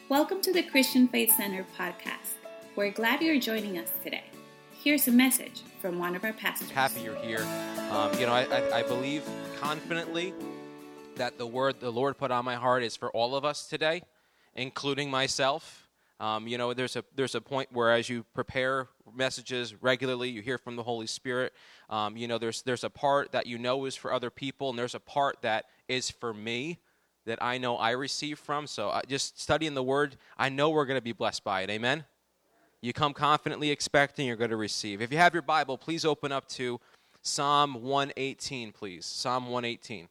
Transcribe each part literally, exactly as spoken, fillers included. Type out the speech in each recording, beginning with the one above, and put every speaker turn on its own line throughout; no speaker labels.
Welcome to the Christian Faith Center podcast. We're glad you're joining us today. Here's a message from one of our pastors.
Happy you're here. Um, you know, I, I, I believe confidently that the word the Lord put on my heart is for all of us today, including myself. Um, you know, there's a there's a point where as you prepare messages regularly, you hear from the Holy Spirit. Um, you know, there's there's a part that you know is for other people, and there's a part that is for me that I know I receive from. So I, just studying the Word, I know we're going to be blessed by it. Amen? You come confidently expecting, you're going to receive. If you have your Bible, please open up to Psalm one eighteen, please. Psalm one eighteen.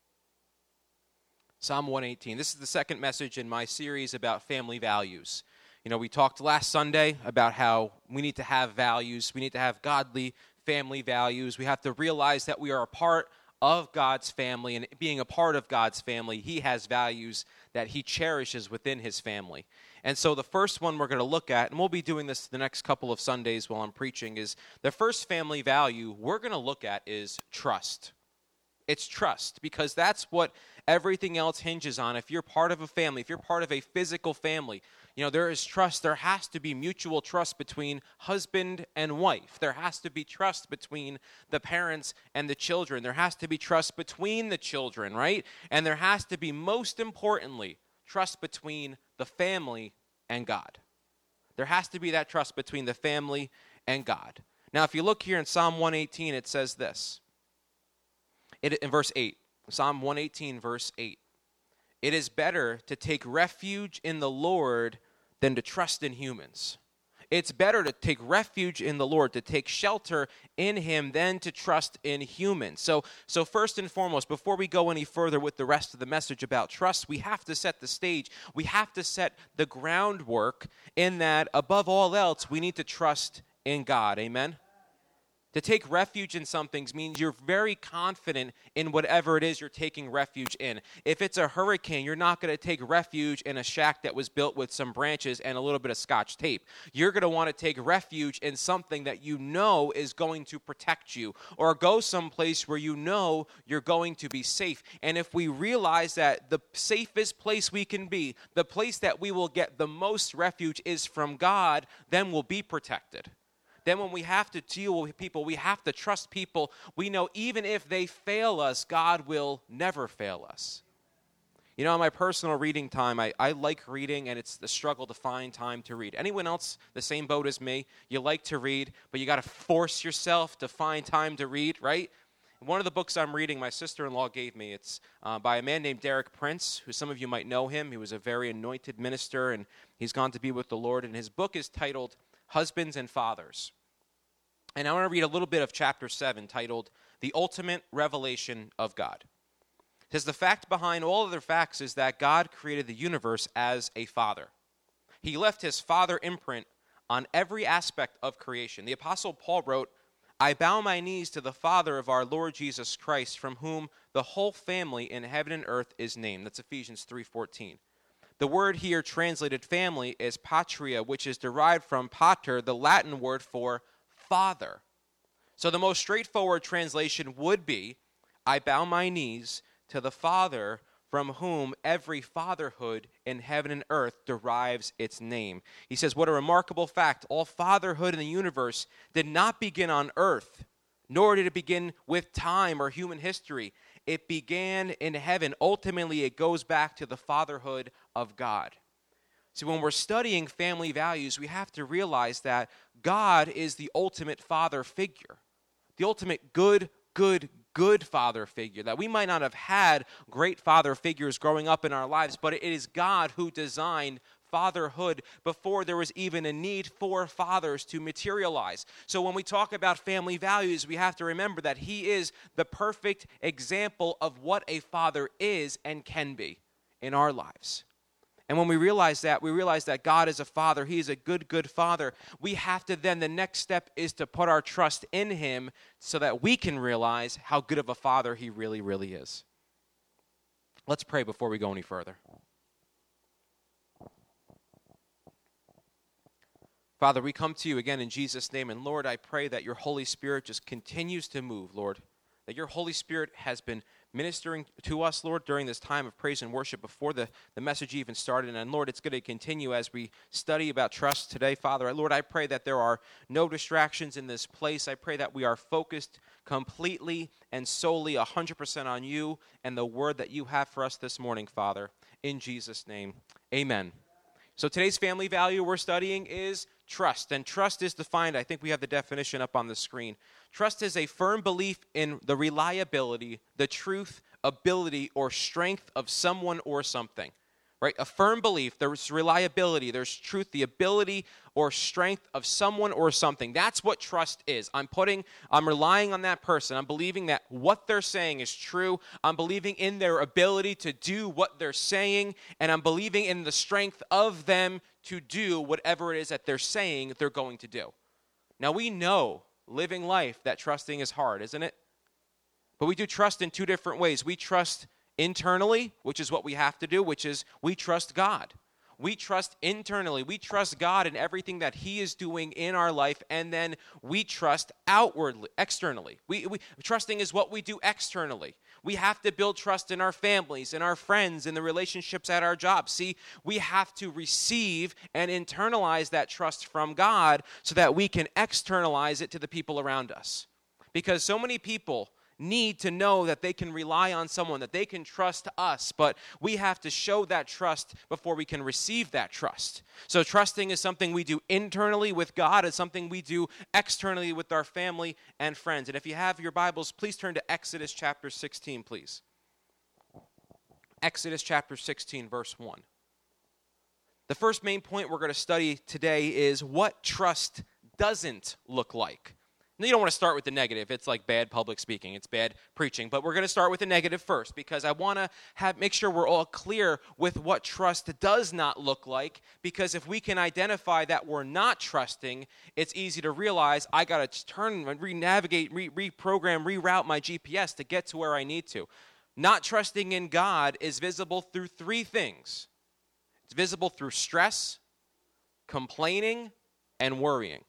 Psalm one eighteen. This is the second message in my series about family values. You know, we talked last Sunday about how we need to have values. We need to have godly family values. We have to realize that we are a part of God's family, and being a part of God's family, He has values that He cherishes within His family. And so the first one we're going to look at, and we'll be doing this the next couple of Sundays while I'm preaching, is the first family value we're going to look at is trust. It's trust, because that's what everything else hinges on. If you're part of a family, if you're part of a physical family, you know, there is trust. There has to be mutual trust between husband and wife. There has to be trust between the parents and the children. There has to be trust between the children, right? And there has to be, most importantly, trust between the family and God. There has to be that trust between the family and God. Now, if you look here in Psalm one eighteen, it says this. It, in verse eight, Psalm one eighteen, verse eight. It is better to take refuge in the Lord than to trust in humans. It's better to take refuge in the Lord, to take shelter in Him, than to trust in humans. So, so first and foremost, before we go any further with the rest of the message about trust, we have to set the stage. We have to set the groundwork in that, above all else, we need to trust in God. Amen? To take refuge in some things means you're very confident in whatever it is you're taking refuge in. If it's a hurricane, you're not going to take refuge in a shack that was built with some branches and a little bit of Scotch tape. You're going to want to take refuge in something that you know is going to protect you, or go someplace where you know you're going to be safe. And if we realize that the safest place we can be, the place that we will get the most refuge is from God, then we'll be protected. Then when we have to deal with people, we have to trust people. We know even if they fail us, God will never fail us. You know, in my personal reading time, I, I like reading, and it's the struggle to find time to read. Anyone else the same boat as me? You like to read, but you got to force yourself to find time to read, right? One of the books I'm reading, my sister-in-law gave me. It's uh, by a man named Derek Prince, who some of you might know him. He was a very anointed minister, and he's gone to be with the Lord. And his book is titled Husbands and Fathers. And I want to read a little bit of chapter seven, titled The Ultimate Revelation of God. It says, the fact behind all other facts is that God created the universe as a father. He left His father imprint on every aspect of creation. The Apostle Paul wrote, I bow my knees to the Father of our Lord Jesus Christ, from whom the whole family in heaven and earth is named. That's Ephesians three fourteen. The word here translated family is patria, which is derived from pater, the Latin word for father. So the most straightforward translation would be, I bow my knees to the Father from whom every fatherhood in heaven and earth derives its name. He says, what a remarkable fact. All fatherhood in the universe did not begin on earth, nor did it begin with time or human history. It began in heaven. Ultimately, it goes back to the fatherhood of God. See, when we're studying family values, we have to realize that God is the ultimate father figure, the ultimate good, good, good father figure. That we might not have had great father figures growing up in our lives, but it is God who designed fatherhood before there was even a need for fathers to materialize. So when we talk about family values, we have to remember that He is the perfect example of what a father is and can be in our lives. And when we realize that, we realize that God is a father. He is a good, good father. We have to then, the next step is to put our trust in Him so that we can realize how good of a father He really, really is. Let's pray before we go any further. Father, we come to You again in Jesus' name. And Lord, I pray that Your Holy Spirit just continues to move, Lord. That Your Holy Spirit has been ministering to us, Lord, during this time of praise and worship before the, the message even started. And Lord, it's going to continue as we study about trust today, Father. Lord, I pray that there are no distractions in this place. I pray that we are focused completely and solely one hundred percent on you and the word that you have for us this morning, Father. In Jesus' name, amen. So today's family value we're studying is trust. And trust is defined, I think we have the definition up on the screen. Trust is a firm belief in the reliability, the truth, ability, or strength of someone or something. Right? A firm belief, there's reliability, there's truth, the ability or strength of someone or something. That's what trust is. I'm putting, I'm relying on that person. I'm believing that what they're saying is true. I'm believing in their ability to do what they're saying, and I'm believing in the strength of them to do whatever it is that they're saying they're going to do. Now, we know living life that trusting is hard, isn't it? But we do trust in two different ways. We trust internally, which is what we have to do, which is we trust God. We trust internally. We trust God in everything that he is doing in our life, and then we trust outwardly, externally. We, we trusting is what we do externally. We have to build trust in our families, in our friends, in the relationships at our jobs. See, we have to receive and internalize that trust from God so that we can externalize it to the people around us. Because so many people need to know that they can rely on someone, that they can trust us, but we have to show that trust before we can receive that trust. So trusting is something we do internally with God. It's something we do externally with our family and friends. And if you have your Bibles, please turn to Exodus chapter sixteen, please. Exodus chapter sixteen, verse one. The first main point we're going to study today is what trust doesn't look like. You don't want to start with the negative. It's like bad public speaking. It's bad preaching. But we're going to start with the negative first because I want to have make sure we're all clear with what trust does not look like, because if we can identify that we're not trusting, it's easy to realize I got to turn and re-navigate, re- reprogram, reroute my G P S to get to where I need to. Not trusting in God is visible through three things. It's visible through stress, complaining, and worrying.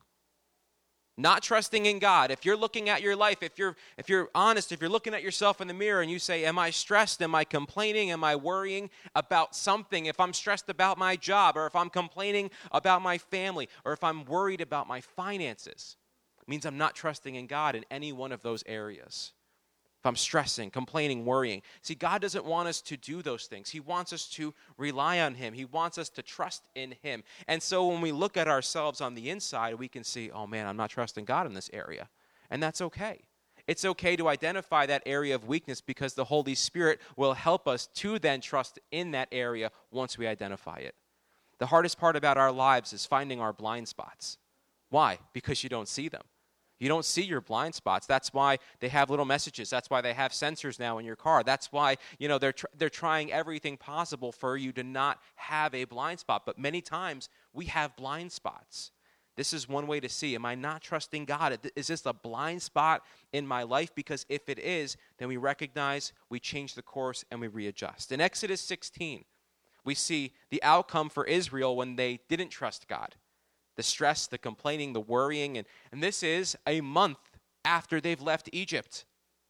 Not trusting in God. If you're looking at your life, if you're if you're honest, if you're looking at yourself in the mirror and you say, am I stressed? Am I complaining? Am I worrying about something? If I'm stressed about my job, or if I'm complaining about my family, or if I'm worried about my finances, it means I'm not trusting in God in any one of those areas. If I'm stressing, complaining, worrying. See, God doesn't want us to do those things. He wants us to rely on him. He wants us to trust in him. And so when we look at ourselves on the inside, we can see, oh man, I'm not trusting God in this area. And that's okay. It's okay to identify that area of weakness because the Holy Spirit will help us to then trust in that area once we identify it. The hardest part about our lives is finding our blind spots. Why? Because you don't see them. You don't see your blind spots. That's why they have little messages. That's why they have sensors now in your car. That's why, you know, they're tr- they're trying everything possible for you to not have a blind spot. But many times we have blind spots. This is one way to see, am I not trusting God? Is this a blind spot in my life? Because if it is, then we recognize, we change the course, and we readjust. In Exodus sixteen, we see the outcome for Israel when they didn't trust God. The stress, the complaining, the worrying, and, and this is a month after they've left Egypt.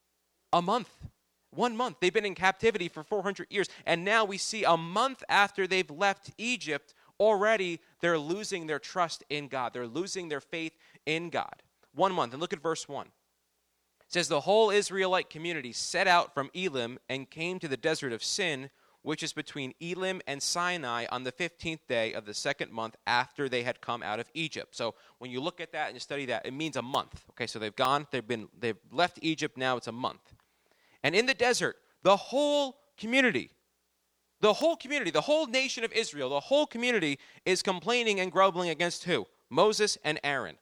A month. One month. They've been in captivity for four hundred years, and now we see a month after they've left Egypt, already they're losing their trust in God. They're losing their faith in God. One month. And look at verse one. It says, the whole Israelite community set out from Elim and came to the desert of Sin, which is between Elim and Sinai, on the fifteenth day of the second month after they had come out of Egypt. So when you look at that and you study that, it means a month. Okay, so they've gone, they've been, they've left Egypt, now it's a month. And in the desert, the whole community, the whole community, the whole nation of Israel, the whole community is complaining and grumbling against who? Moses and Aaron.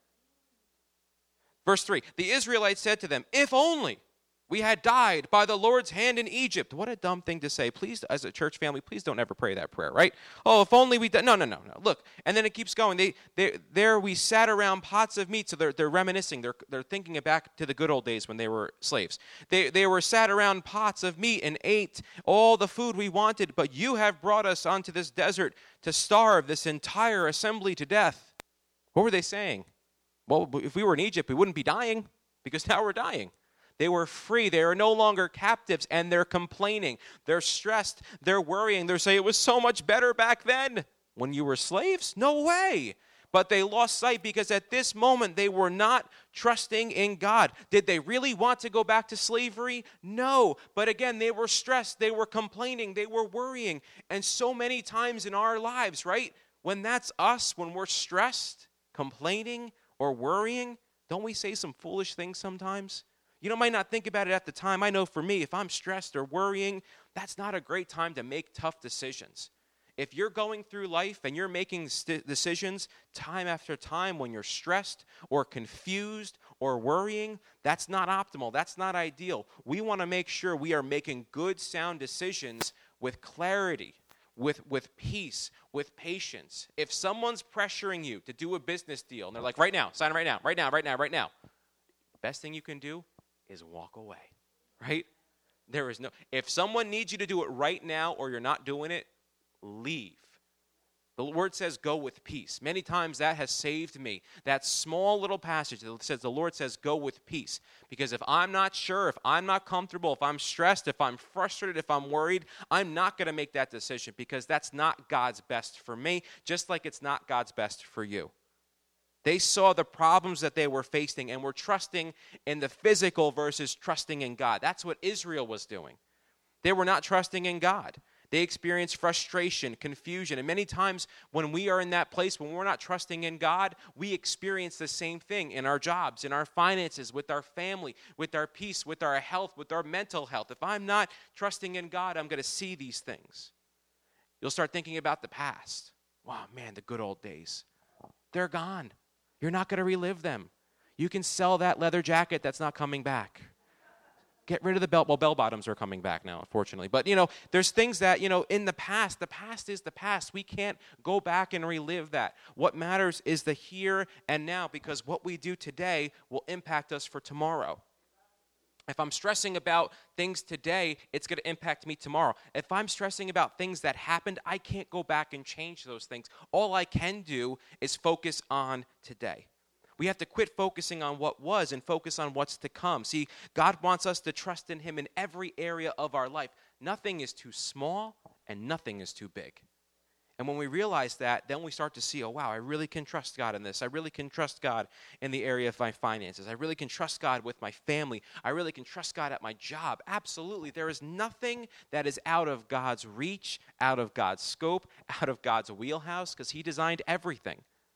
Verse three, the Israelites said to them, if only we had died by the Lord's hand in Egypt. What a dumb thing to say. Please, as a church family, please don't ever pray that prayer, right? Oh, if only we died. No, no, no, no. Look, and then it keeps going. They, they, there we sat around pots of meat. So they're, they're reminiscing. They're, they're thinking back to the good old days when they were slaves. They, they were sat around pots of meat and ate all the food we wanted. But you have brought us onto this desert to starve this entire assembly to death. What were they saying? Well, if we were in Egypt, we wouldn't be dying because now we're dying. They were free. They are no longer captives, and they're complaining. They're stressed. They're worrying. They're saying, it was so much better back then when you were slaves. No way. But they lost sight because at this moment they were not trusting in God. Did they really want to go back to slavery? No. But again, they were stressed. They were complaining. They were worrying. And so many times in our lives, right, when that's us, when we're stressed, complaining, or worrying, don't we say some foolish things sometimes? You know, might not think about it at the time. I know for me, if I'm stressed or worrying, that's not a great time to make tough decisions. If you're going through life and you're making st- decisions time after time when you're stressed or confused or worrying, that's not optimal. That's not ideal. We want to make sure we are making good, sound decisions with clarity, with, with peace, with patience. If someone's pressuring you to do a business deal and they're like, right now, sign it right now, right now, right now, right now, best thing you can do is walk away, right? There is no, if someone needs you to do it right now or you're not doing it, leave. The word says go with peace. Many times that has saved me. That small little passage that says the Lord says go with peace. Because if I'm not sure, if I'm not comfortable, if I'm stressed, if I'm frustrated, if I'm worried, I'm not going to make that decision because that's not God's best for me, just like it's not God's best for you. They saw the problems that they were facing and were trusting in the physical versus trusting in God. That's what Israel was doing. They were not trusting in God. They experience frustration, confusion, and many times when we are in that place, when we're not trusting in God, we experience the same thing in our jobs, in our finances, with our family, with our peace, with our health, with our mental health. If I'm not trusting in God, I'm going to see these things. You'll start thinking about the past. Wow, man, the good old days. They're gone. You're not going to relive them. You can sell that leather jacket that's not coming back. Get rid of the belt. Well, bell bottoms are coming back now, unfortunately. But, you know, there's things that, you know, in the past, the past is the past. We can't go back and relive that. What matters is the here and now, because what we do today will impact us for tomorrow. If I'm stressing about things today, it's going to impact me tomorrow. If I'm stressing about things that happened, I can't go back and change those things. All I can do is focus on today. We have to quit focusing on what was and focus on what's to come. See, God wants us to trust in him in every area of our life. Nothing is too small and nothing is too big. And when we realize that, then we start to see, oh, wow, I really can trust God in this. I really can trust God in the area of my finances. I really can trust God with my family. I really can trust God at my job. Absolutely. There is nothing that is out of God's reach, out of God's scope, out of God's wheelhouse, because he designed everything.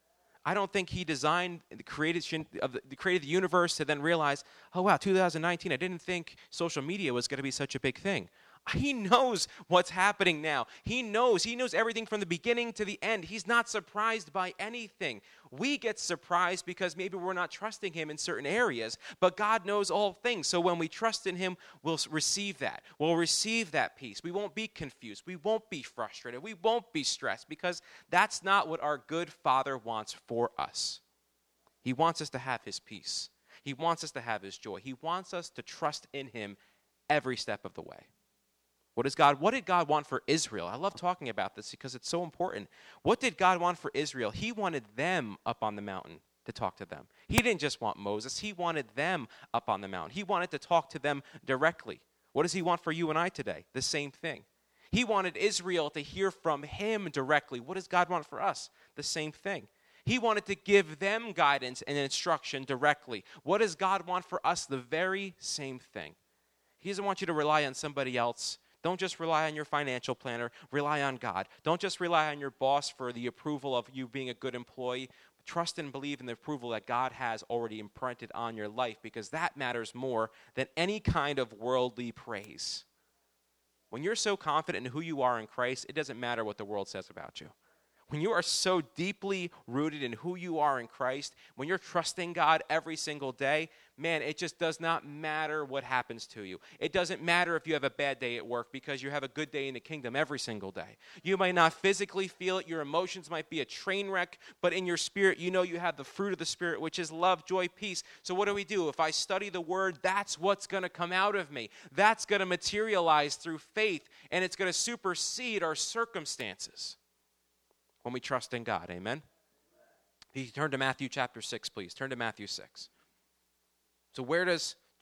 I don't think he designed the creation of the, the created the universe to then realize, oh, wow, two thousand nineteen, I didn't think social media was going to be such a big thing. He knows what's happening now. He knows. He knows everything from the beginning to the end. He's not surprised by anything. We get surprised because maybe we're not trusting him in certain areas, but God knows all things. So when we trust in him, we'll receive that. We'll receive that peace. We won't be confused. We won't be frustrated. We won't be stressed because that's not what our good Father wants for us. He wants us to have his peace. He wants us to have his joy. He wants us to trust in him every step of the way. What is God? What did God want for Israel? I love talking about this because it's so important. What did God want for Israel? He wanted them up on the mountain to talk to them. He didn't just want Moses. He wanted them up on the mountain. He wanted to talk to them directly. What does he want for you and I today? The same thing. He wanted Israel to hear from him directly. What does God want for us? The same thing. He wanted to give them guidance and instruction directly. What does God want for us? The very same thing. He doesn't want you to rely on somebody else. Don't just rely on your financial planner. Rely on God. Don't just rely on your boss for the approval of you being a good employee. Trust and believe in the approval that God has already imprinted on your life, because that matters more than any kind of worldly praise. When you're so confident in who you are in Christ, it doesn't matter what the world says about you. When you are so deeply rooted in who you are in Christ, when you're trusting God every single day, man, it just does not matter what happens to you. It doesn't matter if you have a bad day at work, because you have a good day in the kingdom every single day. You might not physically feel it. Your emotions might be a train wreck, but in your spirit, you know you have the fruit of the Spirit, which is love, joy, peace. So what do we do? If I study the Word, that's what's going to come out of me. That's going to materialize through faith, and it's going to supersede our circumstances when we trust in God. Amen? If you turn to Matthew chapter six, please. Turn to Matthew six. So where does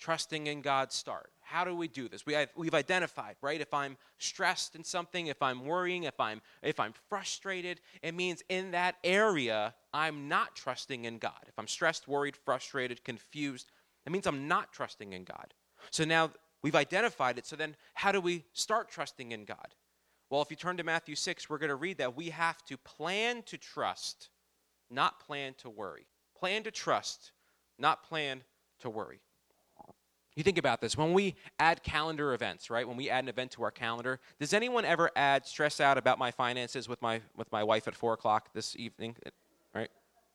trusting in God start? How do we do this? We have, we've identified, right? If I'm stressed in something, if I'm worrying, if I'm if I'm frustrated, it means in that area I'm not trusting in God. If I'm stressed, worried, frustrated, confused, it means I'm not trusting in God. So now we've identified it. So then how do we start trusting in God? Well, if you turn to Matthew six, we're going to read that we have to plan to trust, not plan to worry. Plan to trust, not plan to worry. You think about this. When we add calendar events, right? When we add an event to our calendar, does anyone ever add stress out about my finances with my with my wife at four o'clock this evening, right?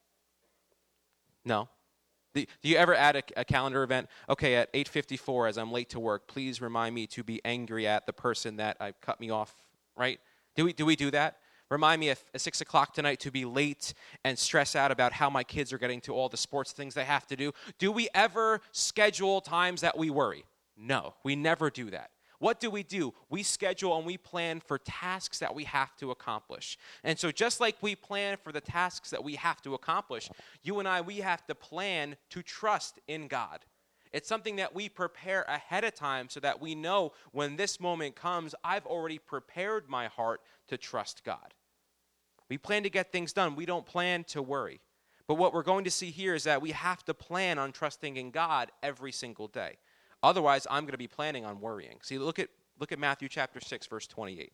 No. Do, do you ever add a, a calendar event? Okay, at eight fifty-four, as I'm late to work, please remind me to be angry at the person that I cut me off, right? Do we do we do that? Remind me at, at six o'clock tonight to be late and stress out about how my kids are getting to all the sports things they have to do. Do we ever schedule times that we worry? No, we never do that. What do we do? We schedule and we plan for tasks that we have to accomplish. And so just like we plan for the tasks that we have to accomplish, you and I, we have to plan to trust in God. It's something that we prepare ahead of time so that we know when this moment comes, I've already prepared my heart to trust God. We plan to get things done. We don't plan to worry. But what we're going to see here is that we have to plan on trusting in God every single day. Otherwise, I'm going to be planning on worrying. See, look at look at Matthew chapter six, verse twenty-eight.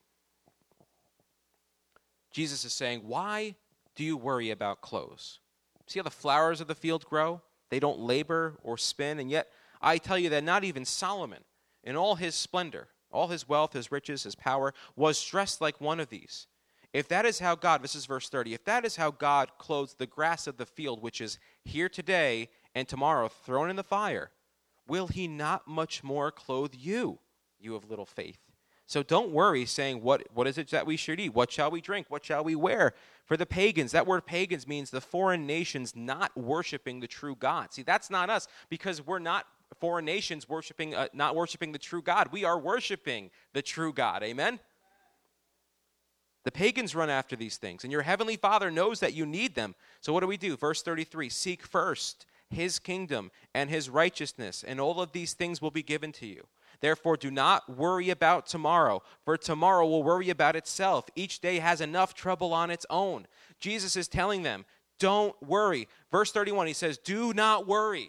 Jesus is saying, why do you worry about clothes? See how the flowers of the field grow? They don't labor or spin, and yet I tell you that not even Solomon, in all his splendor, all his wealth, his riches, his power, was dressed like one of these. If that is how God, this is verse thirty, if that is how God clothes the grass of the field, which is here today and tomorrow thrown in the fire, will he not much more clothe you, you of little faith? So don't worry, saying, what, what is it that we should eat? What shall we drink? What shall we wear? For the pagans, that word pagans means the foreign nations not worshiping the true God. See, that's not us, because we're not foreign nations worshiping, uh, not worshiping the true God. We are worshiping the true God. Amen? The pagans run after these things, and your heavenly Father knows that you need them. So what do we do? Verse thirty-three, seek first his kingdom and his righteousness, and all of these things will be given to you. Therefore, do not worry about tomorrow, for tomorrow will worry about itself. Each day has enough trouble on its own. Jesus is telling them, don't worry. Verse thirty-one, he says, do not worry.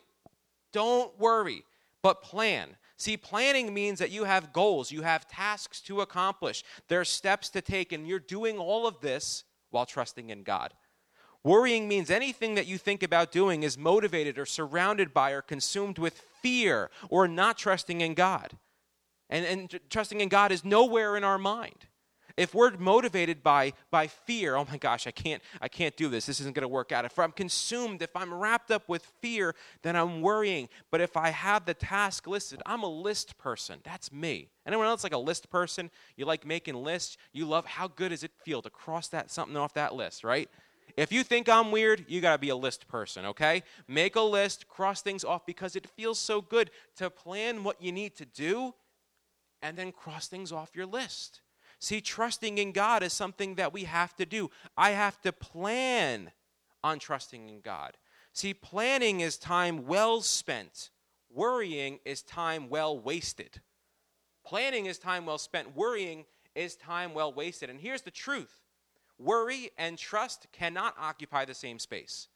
Don't worry, but plan. See, planning means that you have goals, you have tasks to accomplish, there are steps to take, and you're doing all of this while trusting in God. Worrying means anything that you think about doing is motivated or surrounded by or consumed with fear or not trusting in God. And, and tr- trusting in God is nowhere in our mind. If we're motivated by, by fear, oh my gosh, I can't, I can't do this. This isn't going to work out. If I'm consumed, if I'm wrapped up with fear, then I'm worrying. But if I have the task listed, I'm a list person. That's me. Anyone else like a list person? You like making lists? You love, how good does it feel to cross that something off that list, right? If you think I'm weird, you got to be a list person, okay? Make a list, cross things off, because it feels so good to plan what you need to do and then cross things off your list. See, trusting in God is something that we have to do. I have to plan on trusting in God. See, planning is time well spent. Worrying is time well wasted. Planning is time well spent. Worrying is time well wasted. And here's the truth. Worry and trust cannot occupy the same space.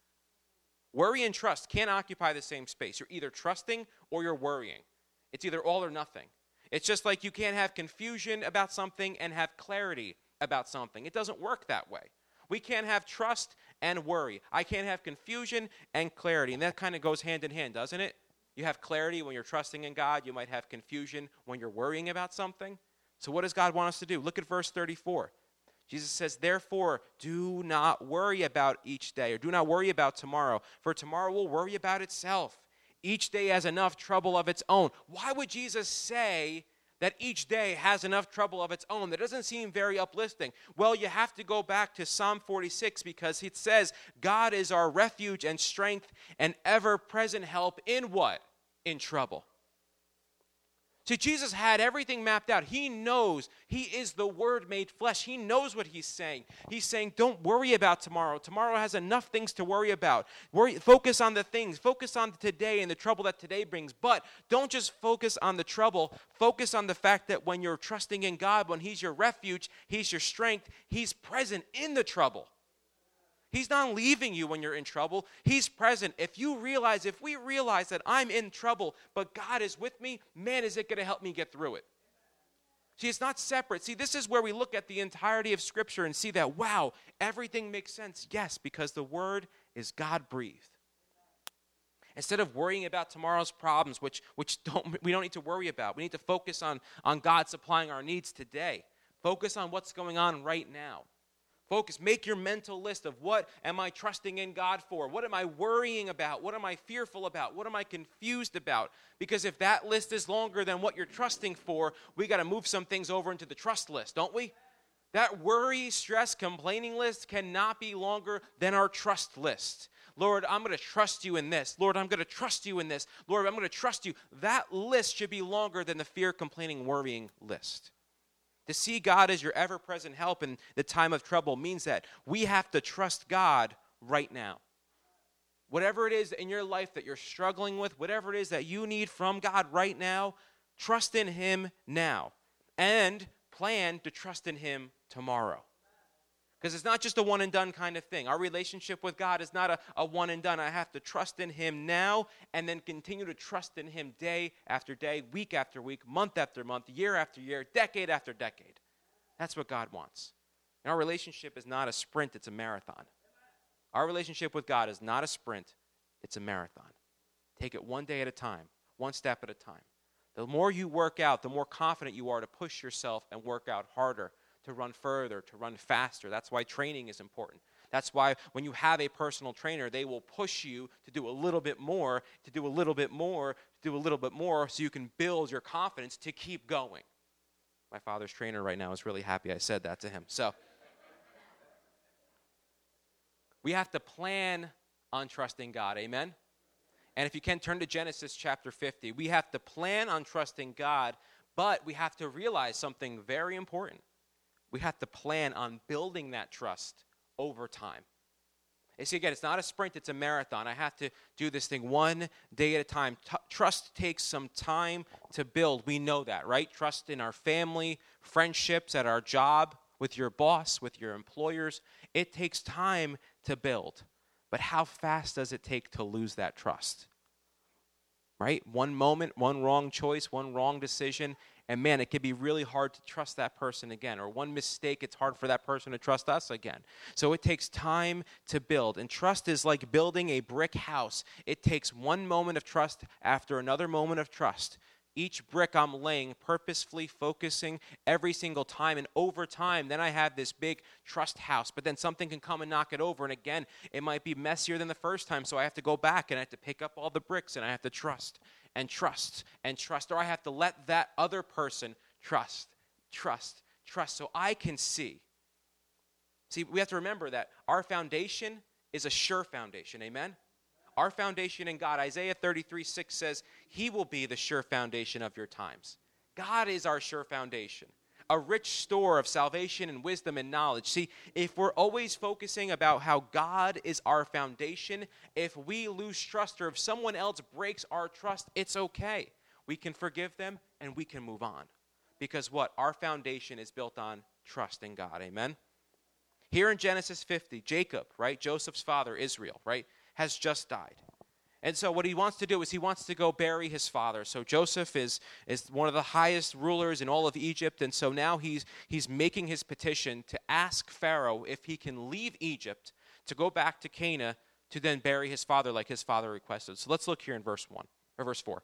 Worry and trust can't occupy the same space. You're either trusting or you're worrying. It's either all or nothing. It's just like you can't have confusion about something and have clarity about something. It doesn't work that way. We can't have trust and worry. I can't have confusion and clarity. And that kind of goes hand in hand, doesn't it? You have clarity when you're trusting in God. You might have confusion when you're worrying about something. So what does God want us to do? Look at verse thirty-four. Jesus says, therefore, do not worry about each day, or do not worry about tomorrow, for tomorrow will worry about itself. Each day has enough trouble of its own. Why would Jesus say that each day has enough trouble of its own? That doesn't seem very uplifting. Well, you have to go back to Psalm forty-six, because it says, God is our refuge and strength and ever-present help in what? In trouble. See, Jesus had everything mapped out. He knows. He is the Word made flesh. He knows what he's saying. He's saying, don't worry about tomorrow. Tomorrow has enough things to worry about. Worry, focus on the things. Focus on today and the trouble that today brings. But don't just focus on the trouble. Focus on the fact that when you're trusting in God, when he's your refuge, he's your strength, he's present in the trouble. He's not leaving you when you're in trouble. He's present. If you realize, if we realize that I'm in trouble, but God is with me, man, is it going to help me get through it? See, it's not separate. See, this is where we look at the entirety of Scripture and see that, wow, everything makes sense. Yes, because the Word is God-breathed. Instead of worrying about tomorrow's problems, which, which don't, we don't need to worry about, we need to focus on, on God supplying our needs today. Focus on what's going on right now. Focus, make your mental list of what am I trusting in God for? What am I worrying about? What am I fearful about? What am I confused about? Because if that list is longer than what you're trusting for, we got to move some things over into the trust list, don't we? That worry, stress, complaining list cannot be longer than our trust list. Lord, I'm going to trust you in this. Lord, I'm going to trust you in this. Lord, I'm going to trust you. That list should be longer than the fear, complaining, worrying list. To see God as your ever-present help in the time of trouble means that we have to trust God right now. Whatever it is in your life that you're struggling with, whatever it is that you need from God right now, trust in him now. And plan to trust in him tomorrow. Because it's not just a one-and-done kind of thing. Our relationship with God is not a, a one-and-done. I have to trust in him now and then continue to trust in him day after day, week after week, month after month, year after year, decade after decade. That's what God wants. And our relationship is not a sprint, it's a marathon. Our relationship with God is not a sprint, it's a marathon. Take it one day at a time, one step at a time. The more you work out, the more confident you are to push yourself and work out harder, to run further, to run faster. That's why training is important. That's why when you have a personal trainer, they will push you to do a little bit more, to do a little bit more, to do a little bit more, so you can build your confidence to keep going. My father's trainer right now is really happy I said that to him. So we have to plan on trusting God. Amen? And if you can, turn to Genesis chapter fifty. We have to plan on trusting God, but we have to realize something very important. We have to plan on building that trust over time. And see, again, it's not a sprint, it's a marathon. I have to do this thing one day at a time. T- trust takes some time to build. We know that, right? Trust in our family, friendships, at our job, with your boss, with your employers. It takes time to build. But how fast does it take to lose that trust? Right? One moment, one wrong choice, one wrong decision, and man, it can be really hard to trust that person again. Or one mistake, it's hard for that person to trust us again. So it takes time to build. And trust is like building a brick house. It takes one moment of trust after another moment of trust. Each brick I'm laying, purposefully focusing every single time. And over time, then I have this big trust house. But then something can come and knock it over. And again, it might be messier than the first time. So I have to go back and I have to pick up all the bricks and I have to trust and trust and trust. Or I have to let that other person trust, trust, trust. So I can see. See, we have to remember that our foundation is a sure foundation. Amen? Our foundation in God, Isaiah thirty-three six says, he will be the sure foundation of your times. God is our sure foundation, a rich store of salvation and wisdom and knowledge. See, if we're always focusing about how God is our foundation, if we lose trust or if someone else breaks our trust, it's okay. We can forgive them and we can move on. Because what? Our foundation is built on trust in God. Amen? Here in Genesis fifty, Jacob, right, Joseph's father, Israel, right, has just died. And so what he wants to do is he wants to go bury his father. So Joseph is, is one of the highest rulers in all of Egypt, and so now he's, he's making his petition to ask Pharaoh if he can leave Egypt to go back to Canaan to then bury his father like his father requested. So let's look here in verse one, or verse four.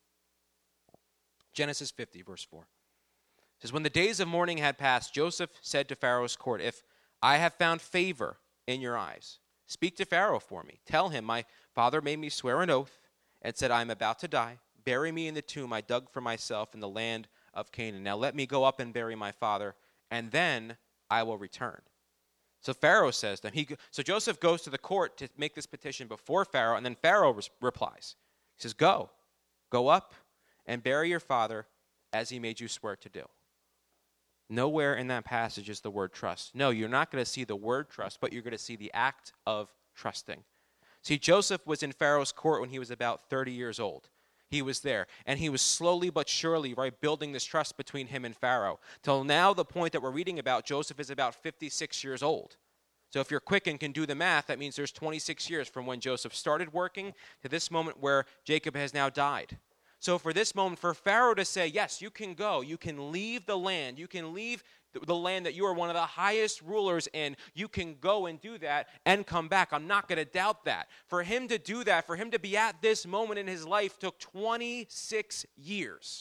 Genesis fifty, verse four. It says, when the days of mourning had passed, Joseph said to Pharaoh's court, if I have found favor in your eyes, speak to Pharaoh for me. Tell him, my father made me swear an oath and said, I am about to die. Bury me in the tomb I dug for myself in the land of Canaan. Now let me go up and bury my father, and then I will return. So Pharaoh says to him, he, so Joseph goes to the court to make this petition before Pharaoh, and then Pharaoh res- replies. He says, go, go up and bury your father as he made you swear to do. Nowhere in that passage is the word trust. No, you're not going to see the word trust, but you're going to see the act of trusting. See, Joseph was in Pharaoh's court when he was about thirty years old. He was there, and he was slowly but surely, right, building this trust between him and Pharaoh. Till now, the point that we're reading about, Joseph is about fifty-six years old. So if you're quick and can do the math, that means there's twenty-six years from when Joseph started working to this moment where Jacob has now died. So for this moment, for Pharaoh to say, yes, you can go, you can leave the land, you can leave the land that you are one of the highest rulers in, you can go and do that and come back. I'm not going to doubt that. For him to do that, for him to be at this moment in his life took twenty-six years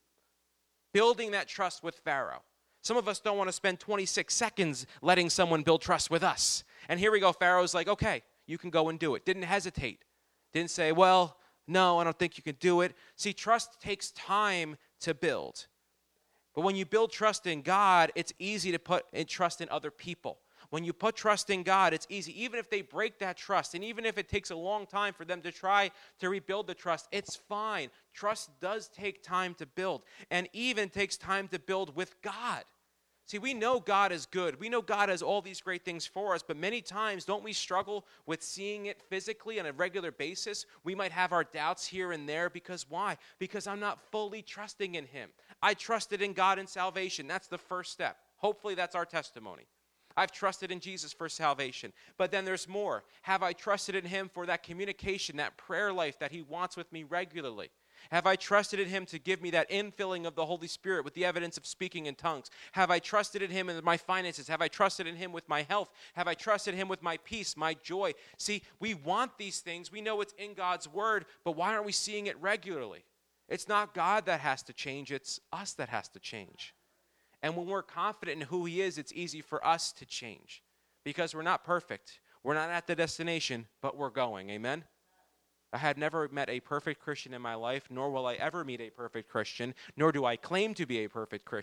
building that trust with Pharaoh. Some of us don't want to spend twenty-six seconds letting someone build trust with us. And here we go, Pharaoh's like, okay, you can go and do it. Didn't hesitate. Didn't say, well, no, I don't think you can do it. See, trust takes time to build. But when you build trust in God, it's easy to put in trust in other people. When you put trust in God, it's easy. Even if they break that trust, and even if it takes a long time for them to try to rebuild the trust, it's fine. Trust does take time to build, and even takes time to build with God. See, we know God is good. We know God has all these great things for us, but many times don't we struggle with seeing it physically on a regular basis? We might have our doubts here and there because why? Because I'm not fully trusting in him. I trusted in God in salvation. That's the first step. Hopefully that's our testimony. I've trusted in Jesus for salvation. But then there's more. Have I trusted in him for that communication, that prayer life that he wants with me regularly? Have I trusted in him to give me that infilling of the Holy Spirit with the evidence of speaking in tongues? Have I trusted in him in my finances? Have I trusted in him with my health? Have I trusted him with my peace, my joy? See, we want these things. We know it's in God's word, but why aren't we seeing it regularly? It's not God that has to change. It's us that has to change. And when we're confident in who he is, it's easy for us to change because we're not perfect. We're not at the destination, but we're going. Amen? I had never met a perfect Christian in my life, nor will I ever meet a perfect Christian, nor do I claim to be a perfect Christian.